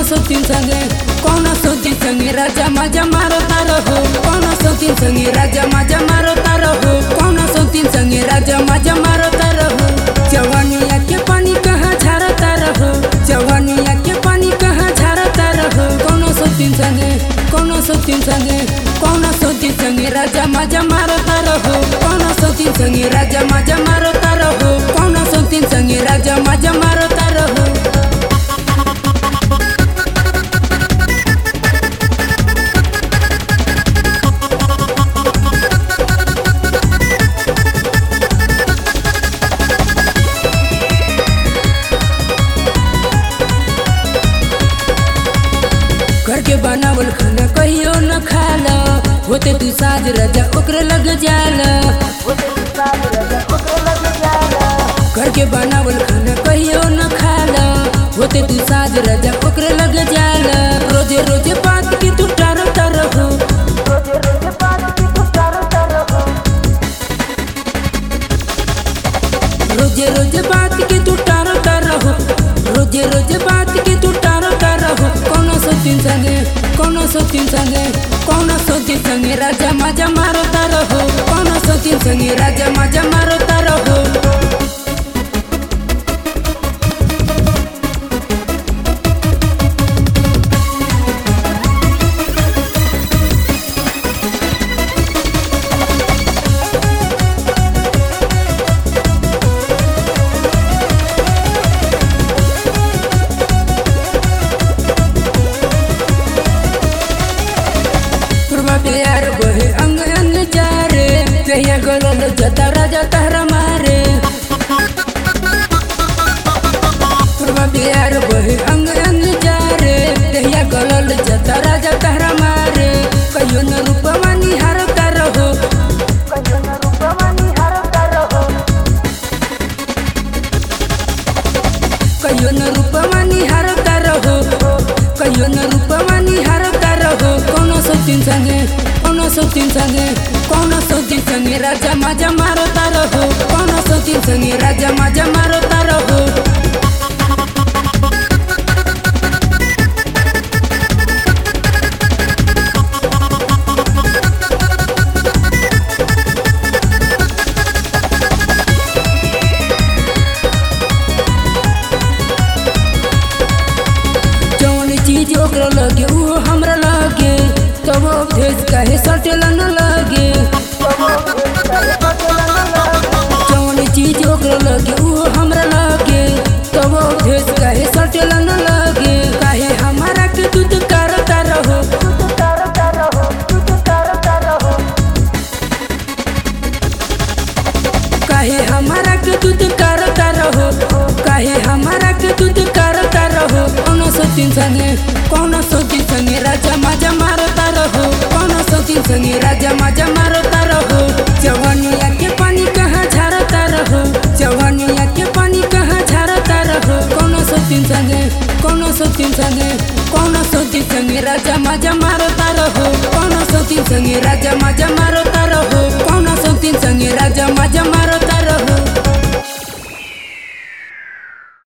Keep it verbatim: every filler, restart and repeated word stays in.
सोतीन संगे कौन सोतीन संगे राजा मजा मारो तारो हो कौन सोतीन संगे राजा मजा मारो तारो हो कौन सोतीन संगे राजा मजा मारो तारो हो जवानिया के पानी कहाँ झारता रहो जवानिया के पानी कहाँ झारता रहो कौन सोतीन संगे कौन सोतीन संगे कौन सोतीन संगे राजा मजा मारो तारो हो कौन सोतीन संगे राजा मजा मारो तारो हो कौन सोतीन संगे राजा मजा मारो तारो हो। घर के बनावल खाना कहियो न खाला होते तू साज राजा ओकरे लग जाला घर के बनावल खाना कहियो न खाला होते तू साज राजा ओकरे लग जाला रोजे रोजे बात की तू टारता रहो रोजे रोजे बात की तू टारता रहो रोजे रोजे बात की तू टारता रहो कौन सोतीन संगे कौन सोतीन संगे कौन सोतीन संगे राजा मजा मारो तारो हो कौन सोतीन संगे राजा मजा मारो तारो हो। प्यार बहे अंग अंग जारे कहिया गलल जता राजा तहरा मारे प्यार बहे अंग अंग जारे कहिया गलल जता राजा तहरा मारे कहियो न रूपवा निहारता रहो कहियो न रूपवा निहारता रहो कहियो न रूपवा निहारता रहो कौन सोतीन संगे कौन सोतीन संगे कौन सोतीन संगे राजा मजा मारो तारो हो कौन सोतीन संगे राजा मजा मारो तारो हो। जौन चीज ओकरा लगे वो हमरा लगे तब भेज कहे सटेला न लगे जौन चीज ओकरा लगे वो हमरा लगे तब भेज कहे सटेला न लगे काहे हमारा के दूध करता रहो काहे हमारा के दूध करता रहो काहे हमारा के दूध करता रहो कौन सोतीन संगे कौन सोतीन संगे राजा मजा मारता रहो कौन सोतीन संगे राजा मजा मारता रहो जवानिया के पानी कहाँ झारता रहो जवानिया के पानी कहाँ झारता रहो कौन सोतीन संगे कौन सोतीन संगे कौन सोतीन संगे राजा मजा मारता रहो कौन सोतीन संगे राजा मजा मारता रहो।